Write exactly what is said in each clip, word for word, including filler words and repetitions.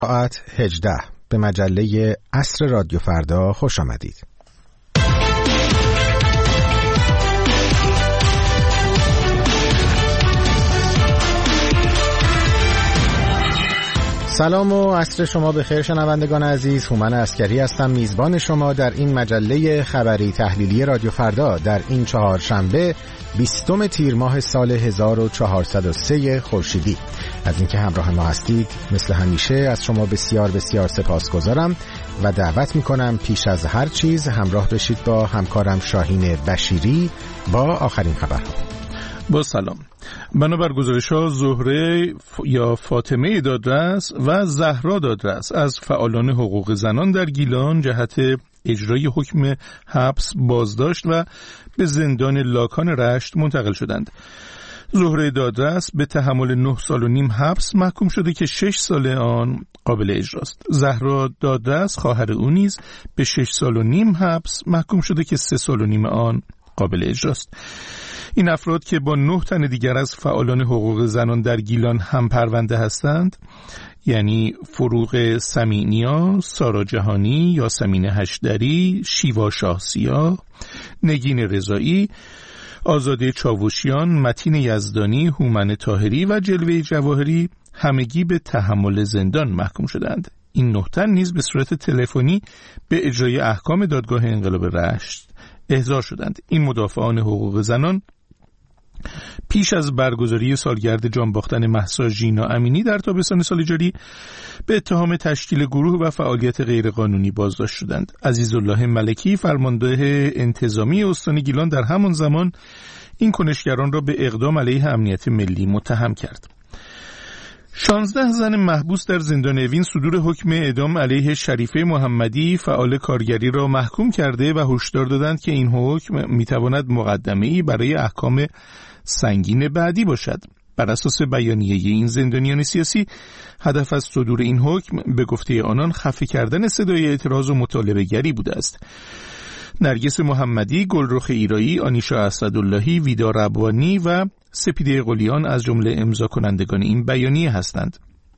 ساعت هجده به مجله عصر رادیو فردا خوش آمدید. سلام و عصر شما بخیر شنوندگان عزیز. هومن عسکری هستم، میزبان شما در این مجله خبری تحلیلی رادیو فردا در این چهارشنبه بیستم تیر ماه سال هزار و چهارصد و سه خورشیدی. از اینکه همراه ما هستید مثل همیشه از شما بسیار بسیار سپاسگزارم و دعوت میکنم پیش از هر چیز همراه بشید با همکارم شاهین بشیری با آخرین خبرها. با سلام. بنابر گزارش‌ها زهره یا فاطمه دادرس و زهرا دادرس از فعالان حقوق زنان در گیلان جهت اجرای حکم حبس بازداشت و به زندان لاکان رشت منتقل شدند. زهره دادرس به تحمل نه سال و نیم حبس محکوم شده که شش سال آن قابل اجراست. زهرا دادرس خواهر او نیز به شش سال و نیم حبس محکوم شده که سه سال و نیم آن قابل اجراست. این افراد که با نه تن دیگر از فعالان حقوق زنان در گیلان هم پرونده هستند، یعنی فروغ سمینیا، سارا جهانی، یاسمین هشدری، شیوا شاه سیاه، نگین رضایی، آزاده چاوشیان، متین یزدانی، هومن طاهری و جلوه جواهری همگی به تحمل زندان محکوم شدند. این نه تن نیز به صورت تلفنی به اجرای احکام دادگاه انقلاب رشت احضار شدند. این مدافعان حقوق زنان پیش از برگزاری سالگرد جان باختن مهسا ژینا امینی در تابستان سال جاری به اتهام تشکیل گروه و فعالیت غیرقانونی بازداشت شدند. عزیزالله ملکی فرمانده انتظامی استان گیلان در همان زمان این کنشگران را به اقدام علیه امنیت ملی متهم کرد. شانزده زن محبوس در زندان اوین صدور حکم اعدام علیه شریفه محمدی فعال کارگری را محکوم کرده و هشدار دادند که این حکم میتواند مقدمه‌ای برای احکام سنگین بعدی باشد. بر اساس بیانیه این زندانیان سیاسی، هدف از صدور این حکم به گفته آنان خفه کردن صدای اعتراض و مطالبه گری بوده است. نرگس محمدی، گلرخ ایرایی، آنیشا اسداللهی، ویدا ربوانی و سپیده قلیان از جمله امضا کنندگان این بیانیه هستند.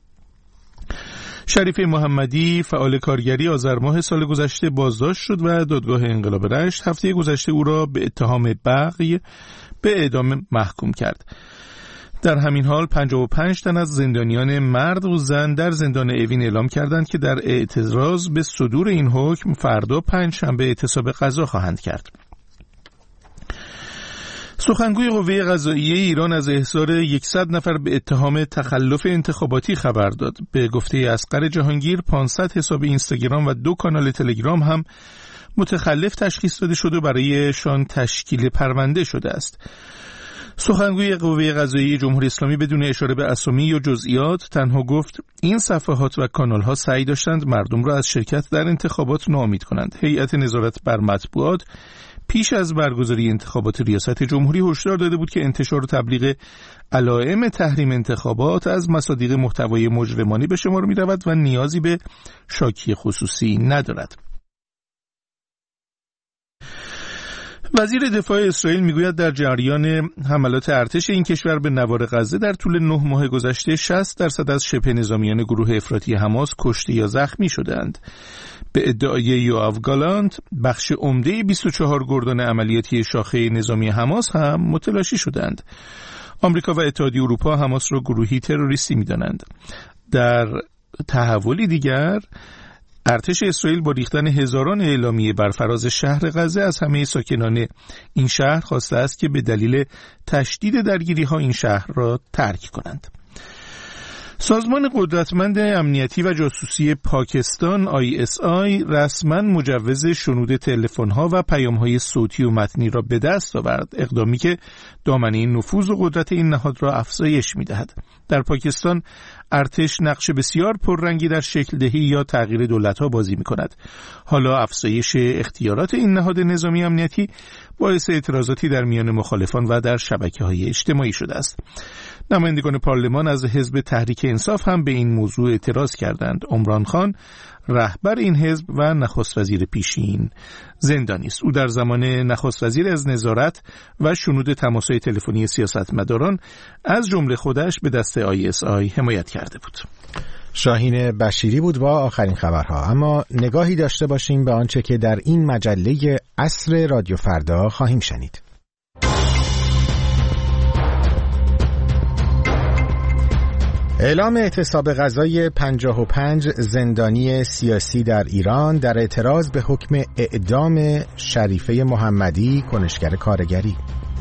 شریفه محمدی فعال کارگری آذر ماه سال گذشته بازداشت شد و دادگاه انقلاب رشت هفته گذشته او را به اتهام بغی به اعدام محکوم کرد. در همین حال پنجاه و پنج تن از زندانیان مرد و زن در زندان اوین اعلام کردند که در اعتراض به صدور این حکم فردا پنجشنبه اعتصاب غذا خواهند کرد. سخنگوی قوه قضاییه ایران از احضار صد نفر به اتهام تخلف انتخاباتی خبر داد. به گفته اصغر جهانگیر پانصد حساب اینستاگرام و دو کانال تلگرام هم متخلف تشخیص داده شده و برایشان تشکیل پرونده شده است. سخنگوی قوه قضاییه جمهوری اسلامی بدون اشاره به اسامی یا جزئیات تنها گفت این صفحات و کانال‌ها سعی داشتند مردم را از شرکت در انتخابات ناامید کنند. هیئت نظارت بر مطبوعات پیش از برگزاری انتخابات ریاست جمهوری هشدار داده بود که انتشار و تبلیغ علائم تحریم انتخابات از مصادیق محتوای مجرمانه به شمار می رود و نیازی به شاکی خصوصی ندارد. وزیر دفاع اسرائیل میگوید در جریان حملات ارتش این کشور به نوار غزه در طول نه ماه گذشته شصت درصد از شبه نظامیان گروه افراطی حماس کشته یا زخمی شدند. به ادعای یوآو گالانت بخش عمده بیست و چهار گردان عملیاتی شاخه نظامی حماس هم متلاشی شدند. آمریکا و اتحادیه اروپا حماس را گروهی تروریستی می‌دانند. در تحولی دیگر ارتش اسرائیل با ریختن هزاران اعلامیه بر فراز شهر غزه از همه ساکنان این شهر خواسته است که به دلیل تشدید درگیری‌ها این شهر را ترک کنند. سازمان قدرتمند امنیتی و جاسوسی پاکستان آی اس آی رسما مجوز شنود تلفن‌ها و پیام‌های صوتی و متنی را به دست آورد، اقدامی که دامنه نفوذ و قدرت این نهاد را افزایش می‌دهد. در پاکستان ارتش نقش بسیار پررنگی در شکل دهی یا تغییر دولت‌ها بازی می‌کند. حالا افزایش اختیارات این نهاد نظامی امنیتی باعث اعتراضاتی در میان مخالفان و در شبکه‌های اجتماعی شده است. نمایندگان پارلمان از حزب تحریک انصاف هم به این موضوع اعتراض کردند. عمران خان رهبر این حزب و نخست وزیر پیشین زندانی است. او در زمان نخست وزیر از نظارت و شنود تماس‌های تلفنی سیاستمداران از جمله خودش به دست آی اس آی حمایت کرده بود. شاهین بشیری بود با آخرین خبرها. اما نگاهی داشته باشیم به آنچه که در این مجله عصر رادیو فردا خواهیم شنید. اعلام اعتصاب غذای پنجاه و پنج زندانی سیاسی در ایران در اعتراض به حکم اعدام شریفه محمدی کنشگر کارگری.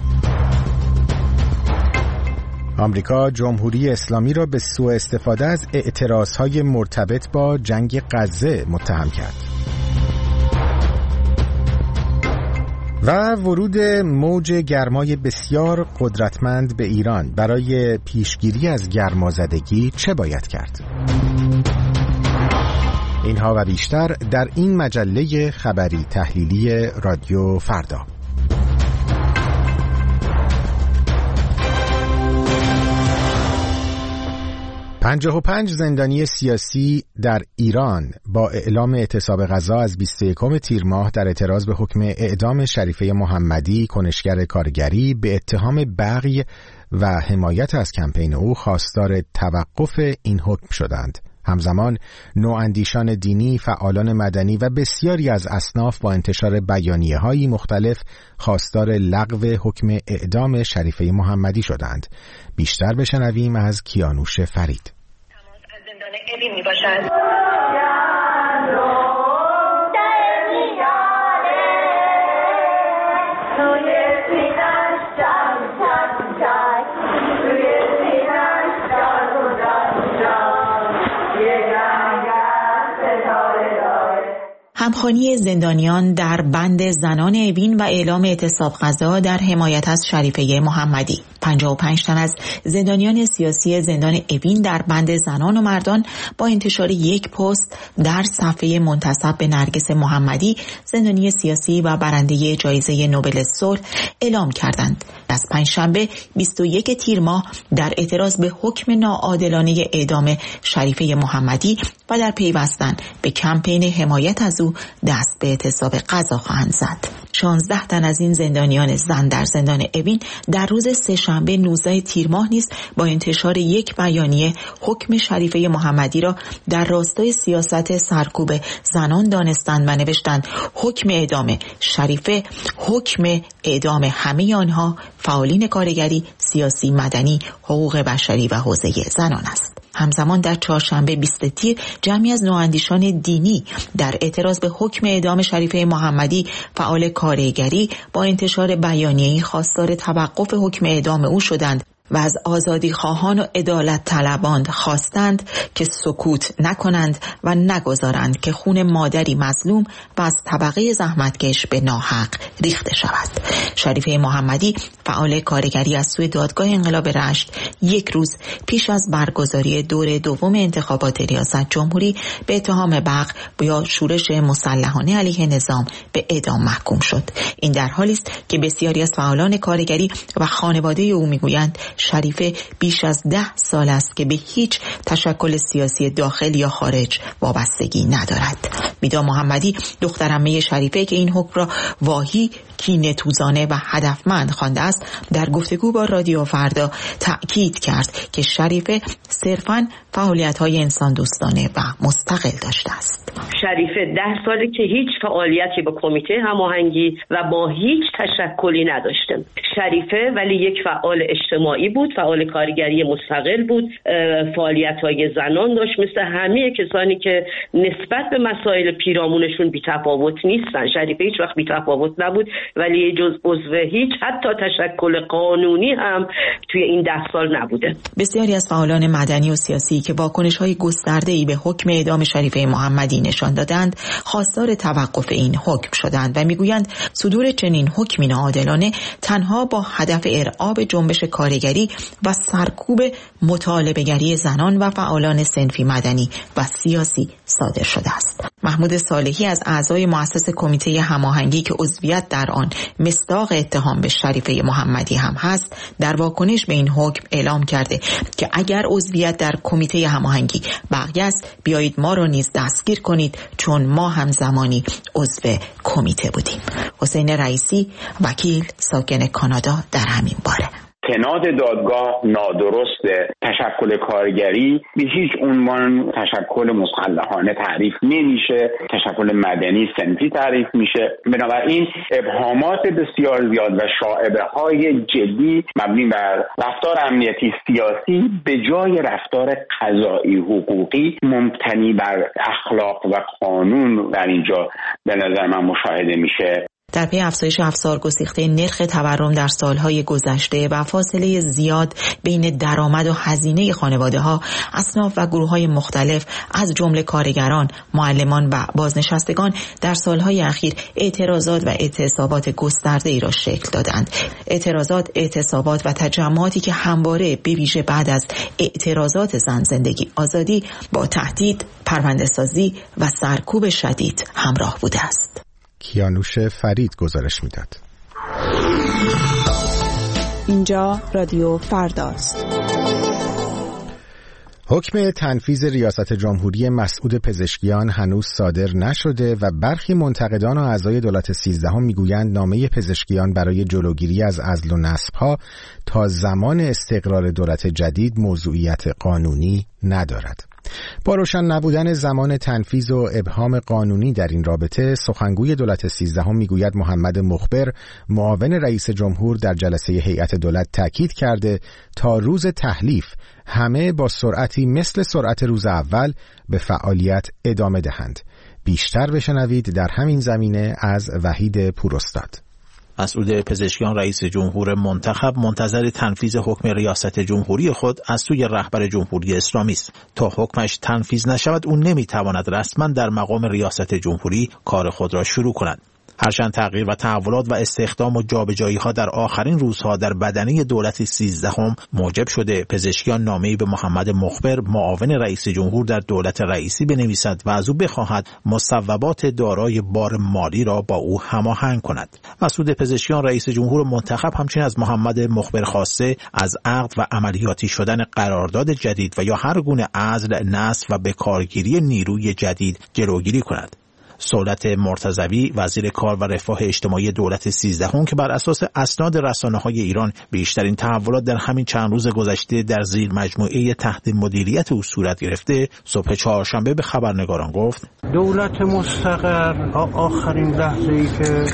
آمریکا جمهوری اسلامی را به سوء استفاده از اعتراضهای مرتبط با جنگ غزه متهم کرد. و ورود موج گرمای بسیار قدرتمند به ایران، برای پیشگیری از گرمازدگی چه باید کرد؟ اینها و بیشتر در این مجله خبری تحلیلی رادیو فردا. پنجاه و پنج زندانی سیاسی در ایران با اعلام اعتصاب غذا از بیست و یکم تیر ماه در اعتراض به حکم اعدام شریفه محمدی کنشگر کارگری به اتهام بغی و حمایت از کمپین او خواستار توقف این حکم شدند. همزمان نواندیشان دینی، فعالان مدنی و بسیاری از اصناف با انتشار بیانیه‌های مختلف خواستار لغو حکم اعدام شریفه محمدی شدند. بیشتر بشنویم از کیانوش فرید. تماس از زندان اوین میباشد. همخوانی زندانیان در بند زنان اوین و اعلام اعتصاب غذا در حمایت از شریفه محمدی. پنجاه و پنج تن از زندانیان سیاسی زندان اوین در بند زنان و مردان با انتشار یک پست در صفحه منتسب به نرگس محمدی، زندانی سیاسی و برنده جایزه نوبل صلح، اعلام کردند از پنجشنبه بیست و یک تیر ماه در اعتراض به حکم ناعادلانه اعدام شریفه محمدی و در پیوستن به کمپین حمایت از او دست به اعتصاب غذا خواهند زد. شانزده تن از این زندانیان زن در زندان اوین در روز سه‌شنبه نوزده تیر ماه نیز با انتشار یک بیانیه حکم شریفه محمدی را در راستای سیاست سرکوب زنان دانستند و نوشتند حکم اعدام شریفه حکم اعدام همه آنها، فعالین کارگری، سیاسی، مدنی، حقوق بشری و حوزه زنان است. همزمان در چهارشنبه بیست تیر جمعی از نواندیشان دینی در اعتراض به حکم اعدام شریفه محمدی فعال کارگری با انتشار بیانیه‌ای خواستار توقف حکم اعدام او شدند و از آزادی خواهان و عدالت طلبان خواستند که سکوت نکنند و نگذارند که خون مادری مظلوم و از طبقه زحمتکش به ناحق ریخته شود. شریفه محمدی فعال کارگری از سوی دادگاه انقلاب رشت یک روز پیش از برگزاری دور دوم انتخابات ریاست جمهوری به اتهام بغی یا شورش مسلحانه علیه نظام به اعدام محکوم شد. این در حالی است که بسیاری از فعالان کارگری و خانواده او میگویند شریفه بیش از ده سال است که به هیچ تشکل سیاسی داخل یا خارج وابستگی ندارد. میدا محمدی دختر عمه شریفه که این حکم را واهی، کینه‌توزانه و هدفمند خوانده است، در گفتگو با رادیو فردا تأکید کرد که شریفه صرفاً فعالیت‌های انسان دوستانه و مستقل داشته است. شریفه ده ساله که هیچ فعالیتی با کمیته هماهنگی و با هیچ تشکلی نداشته. شریفه ولی یک فعال اجتماعی بود، فعال کارگری مستقل بود، فعالیت‌های زنان داشت، مثل همه کسانی که نسبت به مسائل پیرامونشون بی‌تفاوت نیستن. شریفه هیچ وقت بی‌تفاوت نبود، ولی جز عضو هیچ حتی تشکل قانونی هم توی این ده سال نبوده. بسیاری از فعالان مدنی و سیاسی که واکنش‌های گسترده‌ای به حکم اعدام شریفه محمدی نشان دادند، خواستار توقف این حکم شدند و میگویند صدور چنین حکمی ناعادلانه تنها با هدف ارعاب جنبش کارگری و سرکوب مطالبه‌گری زنان و فعالان صنفی مدنی و سیاسی صادر شده است. محمود صالحی از اعضای مؤسس کمیته هماهنگی که عضویت در آن مصداق اتهام به شریفه محمدی هم هست، در واکنش به این حکم اعلام کرده که اگر عضویت در کمیته هماهنگی بقیه است، بیایید ما را نیز دستگیر کنید، چون ما هم زمانی عضو کمیته بودیم. حسین رئیسی، وکیل ساکن کانادا، در همین باره: استناد دادگاه نادرسته. تشکل کارگری به هیچ عنوان تشکل مسلحانه تعریف نمیشه، تشکل مدنی صنفی تعریف میشه. بنابراین ابهامات بسیار زیاد و شائبه های جدی مبنی بر رفتار امنیتی سیاسی به جای رفتار قضایی حقوقی مبتنی بر اخلاق و قانون در اینجا به نظر من مشاهده میشه. در پی افزایش افسار گسیخته نرخ تورم در سالهای گذشته و فاصله زیاد بین درآمد و هزینه خانواده‌ها، اصناف و گروه‌های مختلف از جمله کارگران، معلمان و بازنشستگان در سالهای اخیر اعتراضات و اعتصابات گسترده‌ای را شکل دادند. اعتراضات، اعتصابات و تجمعاتی که همواره به ویژه بعد از اعتراضات زن زندگی آزادی با تهدید، پرونده‌سازی و سرکوب شدید همراه بوده است. کیانوش فرید گزارش میداد. اینجا رادیو فرداست. حکم تنفیذ ریاست جمهوری مسعود پزشکیان هنوز صادر نشده و برخی منتقدان و اعضای دولت سیزدهم میگویند نامه پزشکیان برای جلوگیری از عزل و نصب‌ها تا زمان استقرار دولت جدید موضوعیت قانونی ندارد. با روشن نبودن زمان تنفیذ و ابهام قانونی در این رابطه، سخنگوی دولت سیزدهم میگوید محمد مخبر معاون رئیس جمهور در جلسه هیئت دولت تاکید کرده تا روز تحلیف همه با سرعتی مثل سرعت روز اول به فعالیت ادامه دهند. بیشتر بشنوید در همین زمینه از وحید پوراستاد. مسعود پزشکیان رئیس جمهور منتخب منتظر تنفیذ حکم ریاست جمهوری خود از سوی رهبر جمهوری اسلامی است. تا حکمش تنفیذ نشود او نمیتواند رسما در مقام ریاست جمهوری کار خود را شروع کند. هرچند تغییر و تحولات و استخدام و جابجایی‌ها در آخرین روزها در بدنه دولت سیزدهم موجب شده پزشکیان نامه‌ای به محمد مخبر معاون رئیس جمهور در دولت رئیسی بنویسد و از او بخواهد مصوبات دارای بار مالی را با او هماهنگ کند. مسعود پزشکیان رئیس جمهور منتخب همچنین از محمد مخبر خواسته از عقد و عملیاتی شدن قرارداد جدید و یا هر گونه عزل، نصب و بکارگیری نیروی جدید جلوگیری کند. سهولت مرتضوی وزیر کار و رفاه اجتماعی دولت سیزدهم که بر اساس اسناد رسانه‌های ایران بیشترین تحولات در همین چند روز گذشته در زیر مجموعه تحت مدیریت او صورت گرفته، صبح چهارشنبه به خبرنگاران گفت: دولت مستقر آخرین لحظه‌ای که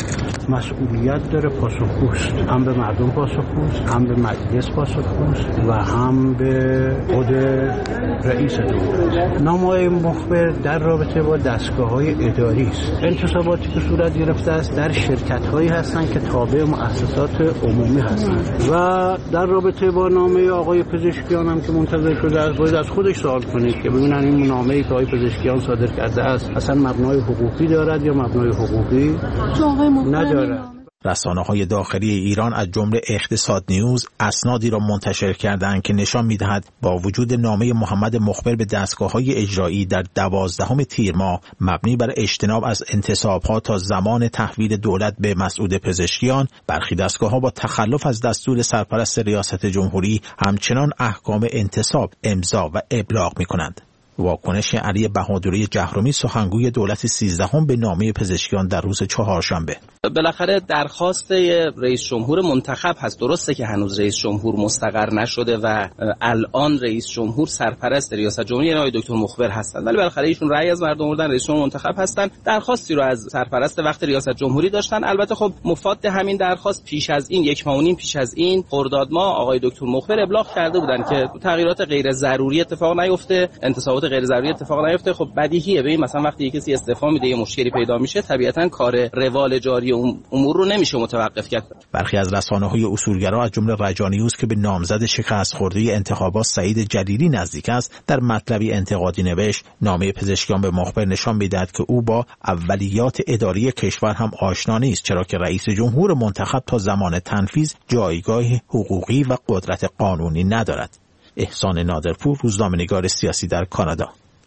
مسئولیت داره پاسخگوست، هم به مردم پاسخگوست، هم به مجلس پاسخگوست و هم به خود رئیس جمهور. نامه مخبر در رابطه با دستگاه‌های اداری است. انتصاباتی که صورت گرفته است در شرکت‌هایی هستند که تابع مؤسسات عمومی هستند و در رابطه با نامه آقای پزشکیان هم که منتظر شده است، باید از خودش سوال کنید که ببینن این نامه‌ای که آقای پزشکیان صادر کرده است اصلا مبنای حقوقی دارد یا مبنای حقوقی ندارد. رسانه‌های داخلی ایران از جمله اقتصاد نیوز اسنادی را منتشر کردند که نشان می‌دهد با وجود نامه محمد مخبر به دستگاه‌های اجرایی در دوازدهم تیر ماه مبنی بر اجتناب از انتصاب‌ها تا زمان تحویل دولت به مسعود پزشکیان، برخی دستگاه‌ها با تخلف از دستور سرپرست ریاست جمهوری همچنان احکام انتصاب امضا و ابلاغ می‌کنند. واکنش علی بهادری جهرمی سخنگوی دولت سیزدهم به نامه پزشکیان در روز چهارشنبه: بالاخره درخواست رئیس جمهور منتخب هست. درسته که هنوز رئیس جمهور مستقر نشده و الان رئیس جمهور سرپرست ریاست جمهوری آقای دکتر مخبر هستند، ولی بالاخره ایشون رأی از مردم آوردن، رئیس جمهور منتخب هستند. درخواستی رو از سرپرست وقت ریاست جمهوری داشتن. البته خب مفاد همین درخواست پیش از این یک ماه و نیم پیش از این خرداد ماه آقای دکتر مخبر ابلاغ کرده بودن که تغییرات غیر ضروری اتفاق نیفته، انتصابات غیر ضروری اتفاق نیفته. خب بدیهیه، ببین مثلا وقتی کسی استعفا میده یه مشکلی پیدا میشه، طبیعتا کار روال جاری امور رو نمیشه متوقف کرد. برخی از رسانه‌های اصولگرا از جمله رجانیوز که به نامزد شکست خورده انتخابات سعید جلیلی نزدیک است، در مطلبی انتقادی نوشت: نامه پزشکیان به مخبر نشان می‌دهد که او با اولیات اداری کشور هم آشنا نیست، چرا که رئیس جمهور منتخب تا زمان تنفیذ جایگاه حقوقی و قدرت قانونی ندارد. احسان نادرپور، روزنامه‌نگار سیاسی در کانادا.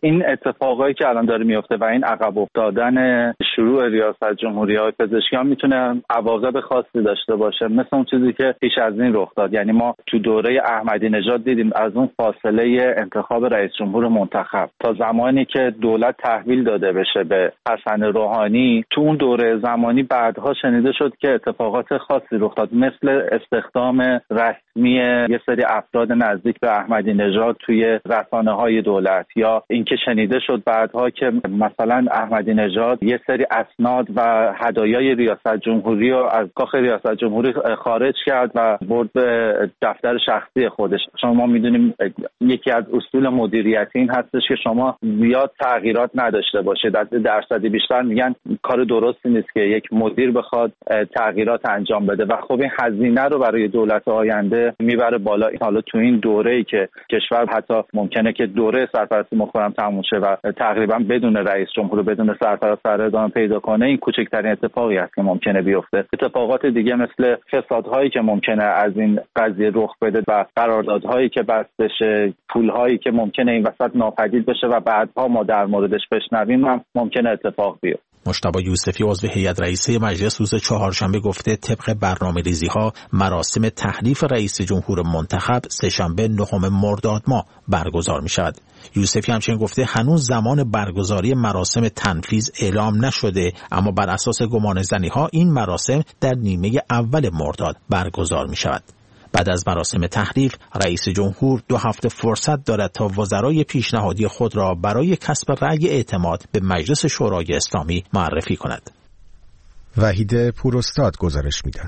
این اتفاقایی که الان داره میفته و این عقب افتادن شروع ریاست جمهوری‌های پزشکیان میتونه عواقب خاصی داشته باشه، مثل اون چیزی که پیش از این رخ داد. یعنی ما تو دوره احمدی نژاد دیدیم از اون فاصله انتخاب رئیس جمهور منتخب تا زمانی که دولت تحویل داده بشه به حسن روحانی، تو اون دوره زمانی بعدها شنیده شد که اتفاقات خاصی رخ داد، مثل استخدام رسمی یه سری افراد نزدیک به احمدی نژاد توی رسانه‌های دولت، یا اینکه شنیده شد بعدها که مثلا احمدی نژاد یه سری اسناد و هدایای ریاست جمهوری رو از کاخ ریاست جمهوری خارج کرد و برد به دفتر شخصی خودش. چون ما میدونیم یکی از اصول مدیریتی این هستش که شما زیاد تغییرات نداشته باشید. در درصدی بیشتر میگن کار درستی نیست که یک مدیر بخواد تغییرات انجام بده و خب این هزینه رو برای دولت آینده میبره بالا. حالا تو این دوره‌ای که کشور حتی ممکنه که دوره سرپرستی مخبرم تموم شه و تقریبا بدون رئیس جمهور، بدون سرپرست ادامه پیدا کنه، این کوچکترین اتفاقی است که ممکنه بیفته. اتفاقات دیگه مثل فسادهایی که ممکنه از این قضیه رخ بده و قراردادهایی که بسته بشه، پولهایی که ممکنه این وسط ناپدید بشه و بعدها ما در موردش بشنویم هم ممکنه اتفاق بیفته. مجتبی یوسفی عضو هیئت رئیسه مجلس روز چهارشنبه گفته طبق برنامه‌ریزی‌ها مراسم تحلیف رئیس جمهور منتخب سه‌شنبه نهم مرداد ماه برگزار می‌شود. یوسفی همچنین گفته هنوز زمان برگزاری مراسم تنفیذ اعلام نشده، اما بر اساس گمانه‌زنی‌ها این مراسم در نیمه اول مرداد برگزار می‌شود. بعد از مراسم تحلیف رئیس جمهور دو هفته فرصت دارد تا وزرای پیشنهادی خود را برای کسب رأی اعتماد به مجلس شورای اسلامی معرفی کند. وحید پوراستاد گزارش می‌داد.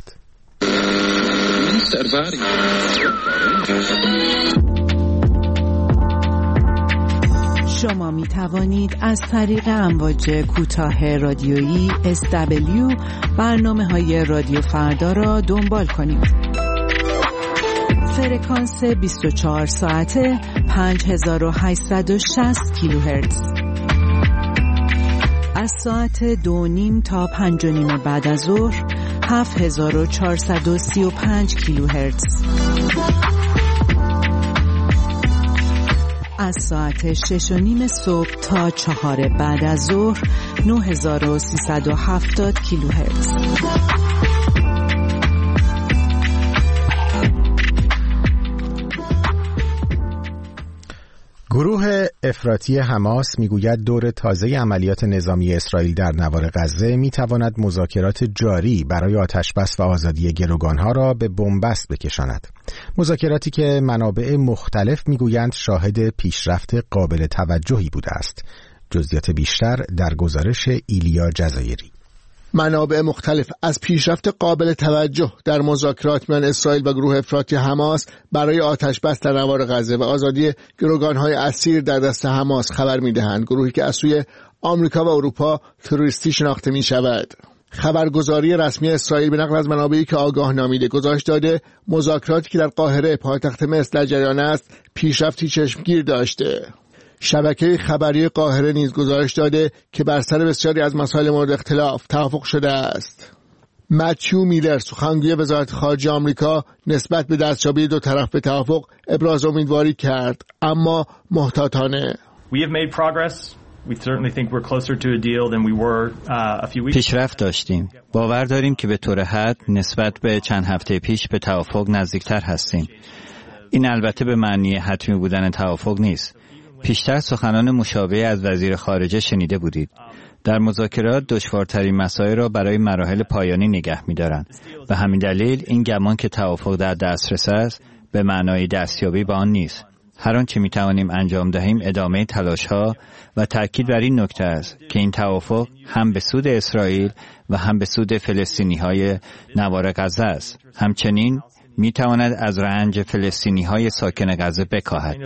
شما می توانید از طریق امواج کوتاه رادیویی اس دبلیو برنامه‌های رادیو فردا را دنبال کنید. فرکانس بیست و چهار ساعته پنج هزار و هشتصد و شصت کیلوهرتز. از ساعت دو نیم تا پنج و نیم بعد از ظهر هفت هزار و چهارصد و سی و پنج کیلوهرتز. از ساعت شش و نیم صبح تا چهار بعد از ظهر نه هزار و سیصد و هفتاد کیلوهرتز. گروه افراطی حماس میگوید دور تازه عملیات نظامی اسرائیل در نوار غزه میتواند مذاکرات جاری برای آتشبس و آزادی گروگانها را به بنبست بکشاند. مذاکراتی که منابع مختلف میگویند شاهد پیشرفت قابل توجهی بوده است. جزئیات بیشتر در گزارش ایلیا جزایری. منابع مختلف از پیشرفت قابل توجه در مذاکرات میان اسرائیل و گروه افراطی حماس برای آتشبس در نوار غزه و آزادی گروگان‌های اسیر در دست حماس خبر می‌دهند. گروهی که از سوی آمریکا و اروپا تروریستی شناخته می‌شود. خبرگزاری رسمی اسرائیل به نقل از منابعی که آگاه نامیده گزارش داده مذاکراتی که در قاهره پایتخت مصر در جریان است پیشرفتی چشمگیر داشته. شبکه خبری قاهره نیز گزارش داده که بر سر بسیاری از مسائل مورد اختلاف توافق شده است. متیو میلر سخنگوی وزارت خارجه آمریکا نسبت به دستیابی دو طرف به توافق ابراز امیدواری کرد، اما محتاطانه. پیشرفت داشتیم. باور داریم که به طور حد نسبت به چند هفته پیش به توافق نزدیکتر هستیم. این البته به معنی حتمی بودن توافق نیست. پیشتر سخنان مشابه از وزیر خارجه شنیده بودید. در مذاکرات دشوارترین مسائل را برای مراحل پایانی نگه می‌دارند. به همین دلیل این گمان که توافق در دسترس است به معنای دستیابی به آن نیست. هر آنچه می‌توانیم انجام دهیم ادامه تلاش‌ها و تأکید بر این نکته است که این توافق هم به سود اسرائیل و هم به سود فلسطینی‌های نوار غزه است. همچنین می تواند از رنج فلسطینی های ساکن غزه بکاهد.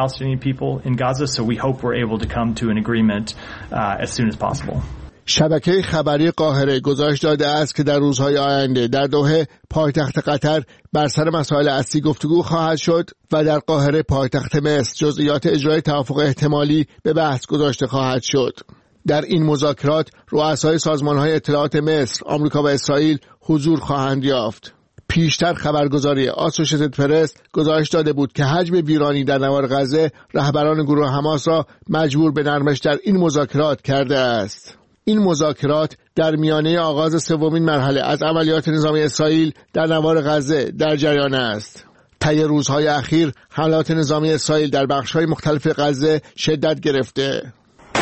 شبکه خبری قاهره گزارش داده است که در روزهای آینده در دوحه پایتخت قطر بر سر مسائل اصلی گفتگو خواهد شد و در قاهره پایتخت مصر جزئیات اجرای توافق احتمالی به بحث گذاشته خواهد شد. در این مذاکرات رؤسای سازمان‌های اطلاعات مصر، آمریکا و اسرائیل حضور خواهند یافت. پیشتر خبرگزاری آسوشیتد پرس گزارش داده بود که حجم ویرانی در نوار غزه رهبران گروه حماس را مجبور به نرمش در این مذاکرات کرده است. این مذاکرات در میانه آغاز سومین مرحله از عملیات نظامی اسرائیل در نوار غزه در جریان است. طی روزهای اخیر حملات نظامی اسرائیل در بخش‌های مختلف غزه شدت گرفته.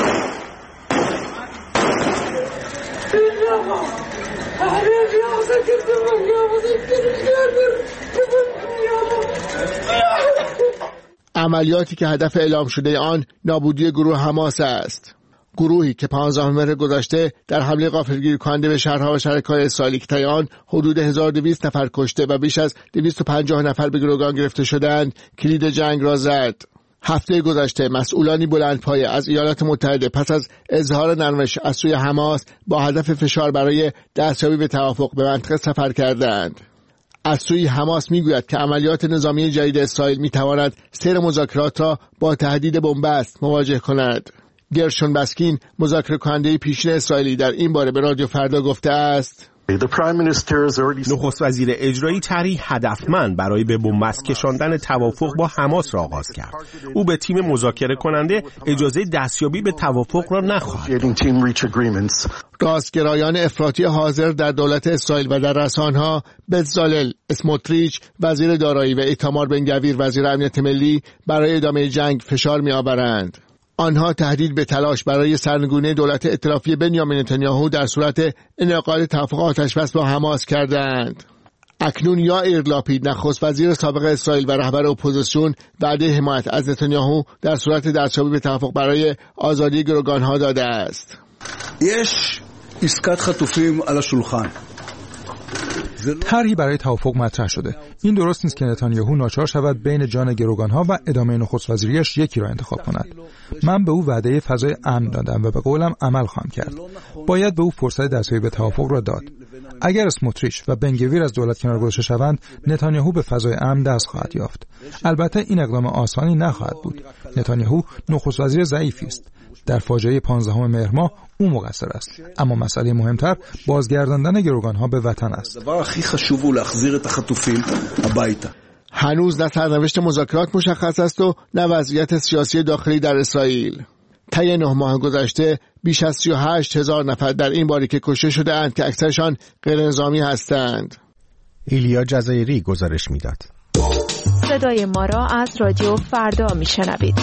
عملیاتی که هدف اعلام شده آن نابودی گروه حماس است. گروهی که پانزدهم مهر گذشته در حمله غافلگیر کننده به شهرها و شرکای اسرائیلی که طی آن حدود هزار و دویست نفر کشته و بیش از دویست و پنجاه نفر به گروگان گرفته شدند کلید جنگ را زد. هفته گذشته مسئولانی بلندپایه از ایالات متحده پس از اظهار نرمش از سوی حماس با هدف فشار برای دستیابی به توافق به منطقه سفر کردند. از سوی حماس میگوید که عملیات نظامی جدید اسرائیل میتواند سیر مذاکرات را با تهدید بنبست مواجه کند. گرشون بسکین مذاکره کننده پیشین اسرائیلی در این باره به رادیو فردا گفته است: نخست وزیر اجرایی طرحی هدفمند برای به بنبست کشاندن توافق با حماس را آغاز کرد. او به تیم مذاکره کننده اجازه دستیابی به توافق را نخواهد. راستگرایان افراطی حاضر در دولت اسرائیل و در رسانه‌ها بزالل اسموتریچ وزیر دارایی و ایتامار بن گویر وزیر امنیت ملی برای ادامه جنگ فشار می‌آورند. آنها تهدید به تلاش برای سرنگونی دولت ائتلافی بنیامین نتانیاهو در صورت انعقاد توافق آتشبس با حماس کردند. اکنون یائیر لاپید نخست وزیر سابق اسرائیل و رهبر اپوزیسیون وعده حمایت از نتانیاهو در صورت دستیابی به توافق برای آزادی گروگانها داده است. יש עסקת חטופים על השולחן. طرحی برای توافق مطرح شده. این درست نیست که نتانیاهو ناچار شود بین جان گروگانها و ادامه نخست وزیریش یکی را انتخاب کند. من به او وعده فضای امن دادم و به قولم عمل خواهم کرد. باید به او فرصت دستیابی به توافق را داد. اگر اسموتریچ و بن گویر از دولت کنار گذاشته شوند، نتانیاهو به فضای امن دست خواهد یافت. البته این اقدام آسانی نخواهد بود. نتانیاهو نخست وزیر ضعیفی است. در فاجعه پانزدهم مهر ماه او مقصر است، اما مسئله مهمتر بازگرداندن گروگانها به وطن است. هنوز نه سرنوشت مذاکرات مشخص است و نه وضعیت سیاسی داخلی در اسرائیل. طی نه ماه گذشته بیش از سی و هشت هزار نفر در این باریکه کشته شده اند که اکثرشان غیر نظامی هستند. ایلیا جزایری گزارش میداد. صدای ما را از رادیو فردا میشنوید.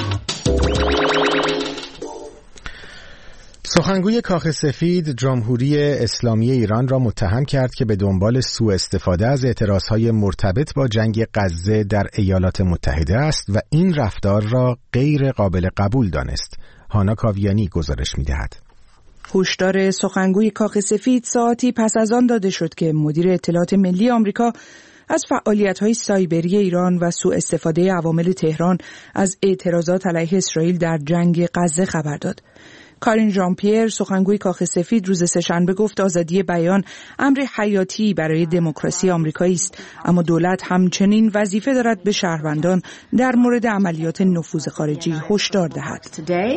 سخنگوی کاخ سفید جمهوری اسلامی ایران را متهم کرد که به دنبال سوء استفاده از اعتراضهای مرتبط با جنگ غزه در ایالات متحده است و این رفتار را غیر قابل قبول دانست. هانا کاویانی گزارش می‌دهد. هشدار سخنگوی کاخ سفید ساعتی پس از آن داده شد که مدیر اطلاعات ملی آمریکا از فعالیت‌های سایبری ایران و سوء استفاده عوامل تهران از اعتراضات علیه اسرائیل در جنگ غزه خبر داد. کارین ژان پیر سخنگوی کاخ سفید روز سه‌شنبه گفت آزادی بیان امر حیاتی برای دموکراسی آمریکایی است، اما دولت همچنین وظیفه دارد به شهروندان در مورد عملیات نفوذ خارجی هشدار دهد.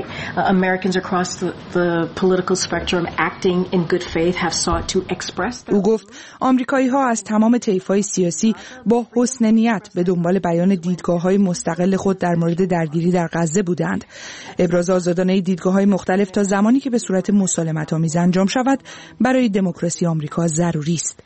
او گفت آمریکایی‌ها از تمام طیف‌های سیاسی با حسن نیت به دنبال بیان دیدگاه‌های مستقل خود در مورد درگیری در غزه بودند. ابراز آزادانه دیدگاه‌های مختلف تا زمانی که به صورت مسالمت‌آمیز انجام شود برای دموکراسی آمریکا ضروری است.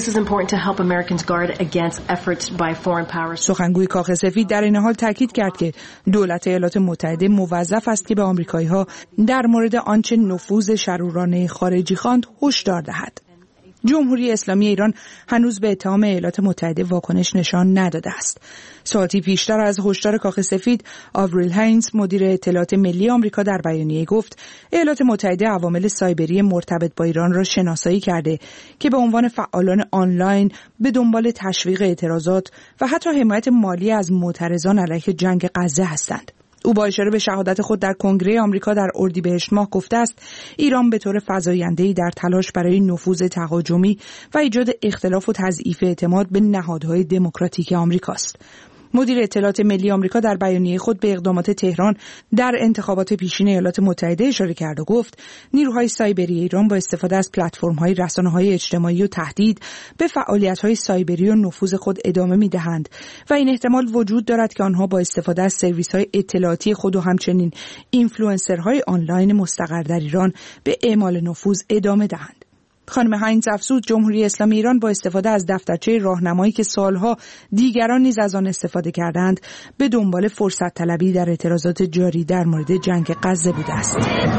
سخنگوی کاخ سفید در این حال تاکید کرد که دولت ایالات متحده موظف است که به آمریکایی‌ها در مورد آنچه نفوذ شرورانه خارجی خواند هشدار دهد. جمهوری اسلامی ایران هنوز به اتهام ایالات متحده واکنش نشان نداده است. ساعتی پیشتر از هشدار کاخ سفید، آوریل هینز مدیر اطلاعات ملی آمریکا در بیانیه گفت ایالات متحده عوامل سایبری مرتبط با ایران را شناسایی کرده که به عنوان فعالان آنلاین به دنبال تشویق اعتراضات و حتی حمایت مالی از معترضان علیه جنگ غزه هستند. او با اشاره به شهادت خود در کنگره آمریکا در اردیبهشت ماه گفته است ایران به طور فزاینده‌ای در تلاش برای نفوذ تهاجمی و ایجاد اختلاف و تضعیف اعتماد به نهادهای دموکراتیک آمریکاست. مدیر اطلاعات ملی آمریکا در بیانیه خود به اقدامات تهران در انتخابات پیشین ایالات متحده اشاره کرد و گفت نیروهای سایبری ایران با استفاده از پلتفرم‌های رسانه‌های اجتماعی و تهدید به فعالیت‌های سایبری و نفوذ خود ادامه می‌دهند و این احتمال وجود دارد که آنها با استفاده از سرویس‌های اطلاعاتی خود و همچنین اینفلوئنسرهای آنلاین مستقر در ایران به اعمال نفوذ ادامه دهند. خانم هاینز افزود جمهوری اسلامی ایران با استفاده از دفترچه راهنمایی که سالها دیگران نیز از آن استفاده کردند به دنبال فرصت طلبی در اعتراضات جاری در مورد جنگ غزه بوده است.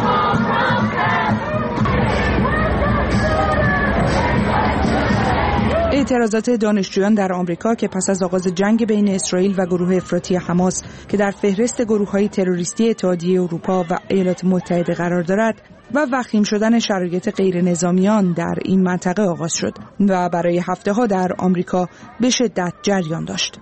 اعتراضات دانشجویان در آمریکا که پس از آغاز جنگ بین اسرائیل و گروه افراطی حماس که در فهرست گروه‌های تروریستی اتحادیه اروپا و ایالات متحده قرار دارد و وخیم شدن شرایط غیر نظامیان در این منطقه آغاز شد و برای هفته‌ها در آمریکا به شدت جریان داشت.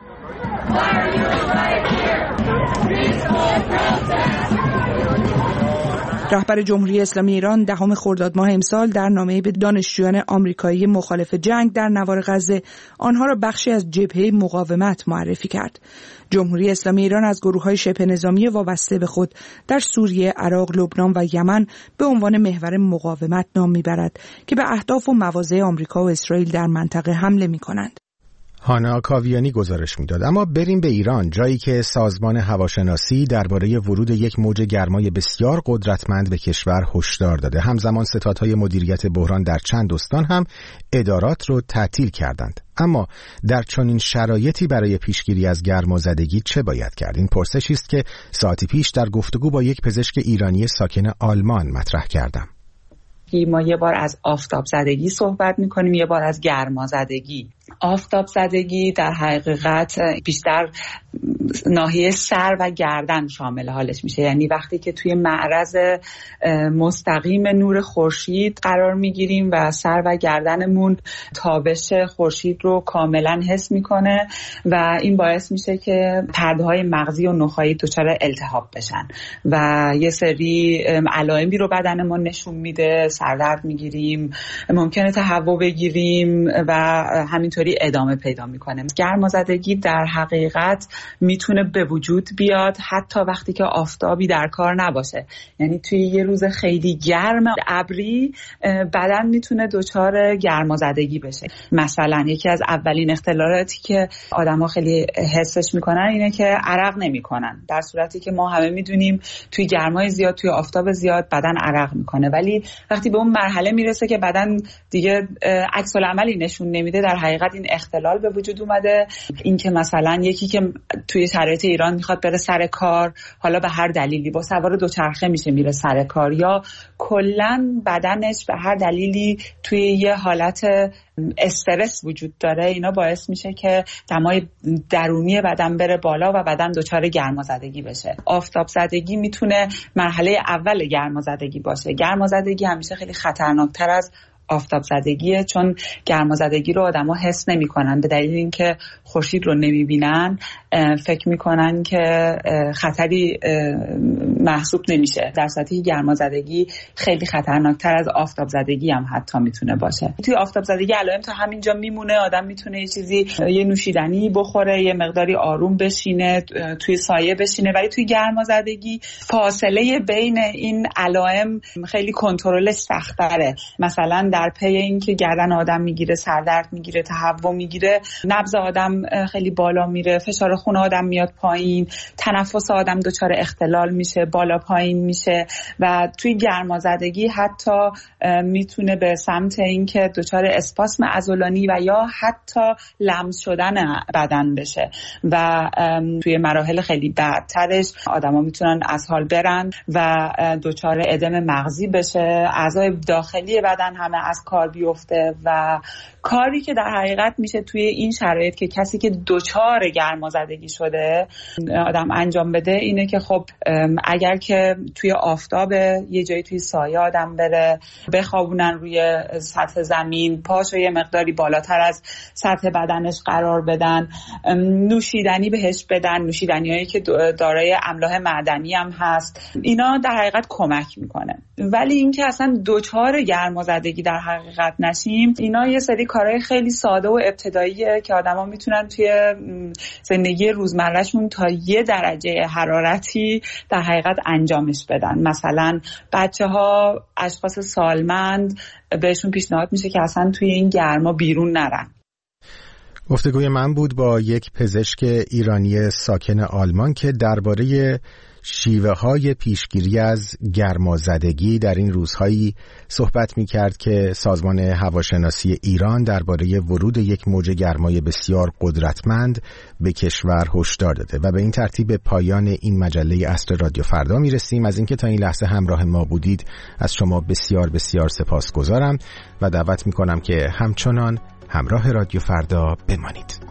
رهبر جمهوری اسلامی ایران دهم خرداد ماه امسال در نامه‌ای به دانشجویان آمریکایی مخالف جنگ در نوار غزه آنها را بخشی از جبهه مقاومت معرفی کرد. جمهوری اسلامی ایران از گروه‌های شبه نظامی وابسته به خود در سوریه، عراق، لبنان و یمن به عنوان محور مقاومت نام می‌برد که به اهداف و مواضع آمریکا و اسرائیل در منطقه حمله می‌کنند. هانا کاویانی گزارش میداد. اما بریم به ایران، جایی که سازمان هواشناسی درباره ورود یک موج گرمای بسیار قدرتمند به کشور هشدار داده. همزمان ستادهای مدیریت بحران در چند استان هم ادارات رو تعطیل کردند. اما در چنین شرایطی برای پیشگیری از گرمازدگی چه باید کرد؟ این پرسشی است که ساعتی پیش در گفتگو با یک پزشک ایرانی ساکن آلمان مطرح کردم. ما یه بار از آفتاب زدگی صحبت میکنیم، یه بار از گرما زدگی. آفتاب زدگی در حقیقت بیشتر ناحیه سر و گردن شامل حالش میشه، یعنی وقتی که توی معرض مستقیم نور خورشید قرار میگیریم و سر و گردنمون تابش خورشید رو کاملا حس میکنه و این باعث میشه که پرده‌های مغزی و نخاعی دچار التهاب بشن و یه سری علائمی رو بدنمون نشون میده، سردرد میگیریم، ممکنه تهوع بگیریم و همینطوری ادامه پیدا میکنه. گرمازدگی در حقیقت میتونه به وجود بیاد حتی وقتی که آفتابی در کار نباشه، یعنی توی یه روز خیلی گرم ابری بدن میتونه دچار گرمازدگی بشه. مثلا یکی از اولین اختلالاتی که آدما خیلی حسش میکنن اینه که عرق نمیکنن، در صورتی که ما همه میدونیم توی گرمای زیاد، توی آفتاب زیاد بدن عرق میکنه، ولی وقتی به اون مرحله میرسه که بدن دیگه عکس العملی نشون نمیده، در حقیقت این اختلال به وجود اومده. این که مثلا یکی که توی شرایط ایران میخواد بره سر کار، حالا به هر دلیلی با سوار دوچرخه میشه میره سر کار، یا کلا بدنش به هر دلیلی توی یه حالت استرس وجود داره، اینا باعث میشه که دمای درونی بدن بره بالا و بدن دچار گرمازدگی بشه. آفتاب زدگی میتونه مرحله اول گرمازدگی باشه. گرمازدگی همیشه خیلی خطرناکتر از آفتاب زدگیه، چون گرمازدگی رو آدما حس نمی‌کنن، به دلیل اینکه خورشید رو نمی‌بینن فکر می‌کنن که خطری محسوب نمیشه، در صورتی که گرمازدگی خیلی خطرناکتر از آفتاب زدگی هم حتی میتونه باشه. توی آفتاب زدگی علائم تا همینجا میمونه، آدم میتونه یه چیزی، یه نوشیدنی بخوره، یه مقداری آروم بشینه، توی سایه بشینه، ولی توی گرمازدگی فاصله بین این علائم خیلی کنترلش سخت‌تره. مثلا در پی این که گردن آدم میگیره، سردرد میگیره، تهوع میگیره، نبض آدم خیلی بالا میره، فشار خون آدم میاد پایین، تنفس آدم دچار اختلال میشه، بالا پایین میشه و توی گرمازدگی حتی میتونه به سمت این که دچار اسپاسم عضلانی و یا حتی لمس شدن بدن بشه و توی مراحل خیلی بعدترش آدما میتونن از حال برن و دچار ادم مغزی بشه، اعضای داخلی بدن همه از کار بیفته. و کاری که در حقیقت میشه توی این شرایط که کسی که دچار گرمازدگی شده آدم انجام بده اینه که خب اگر که توی آفتاب یه جایی توی سایه آدم بره، بخوابونن روی سطح زمین، پاشو یه مقداری بالاتر از سطح بدنش قرار بدن، نوشیدنی بهش بدن، نوشیدنیایی که دارای املاح معدنی هم هست، اینا در حقیقت کمک میکنه. ولی اینکه اصلا دچار گرمازدگی در حقیقت نشیم، اینا یه سری کارهای خیلی ساده و ابتداییه که آدما میتونن توی زندگی روزمرهشون تا یه درجه حرارتی در حقیقت انجامش بدن. مثلا بچه‌ها، اشخاص سالمند، بهشون پیشنهاد میشه که اصلا توی این گرما بیرون نرن. گفتگوی من بود با یک پزشک ایرانی ساکن آلمان که درباره شیوه های پیشگیری از گرمازدگی در این روزهایی صحبت می کرد که سازمان هواشناسی ایران درباره ورود یک موج گرمای بسیار قدرتمند به کشور هشدار داده. و به این ترتیب به پایان این مجله عصر رادیو فردا می رسیم. از اینکه تا این لحظه همراه ما بودید از شما بسیار بسیار سپاسگزارم و دعوت می کنم که همچنان همراه رادیو فردا بمانید.